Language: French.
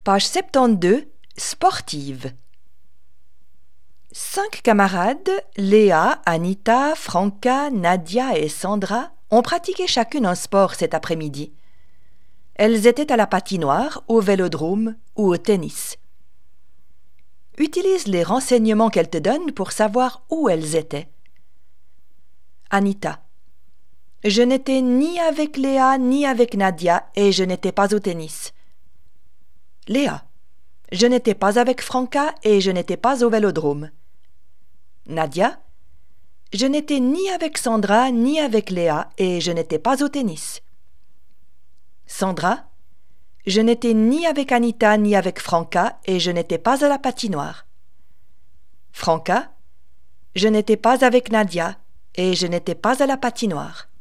Page 72, sportive. 5 camarades, Léa, Anita, Franca, Nadia et Sandra, ont pratiqué chacune un sport cet après-midi. Elles étaient à la patinoire, au vélodrome ou au tennis. Utilise les renseignements qu'elles te donnent pour savoir où elles étaient. Anita. Je n'étais ni avec Léa ni avec Nadia et je n'étais pas au tennis. Léa. Je n'étais pas avec Franca et je n'étais pas au vélodrome. Nadia. Je n'étais ni avec Sandra ni avec Léa et je n'étais pas au tennis. Sandra. Je n'étais ni avec Anita ni avec Franca et je n'étais pas à la patinoire. Franca. Je n'étais pas avec Nadia et je n'étais pas à la patinoire.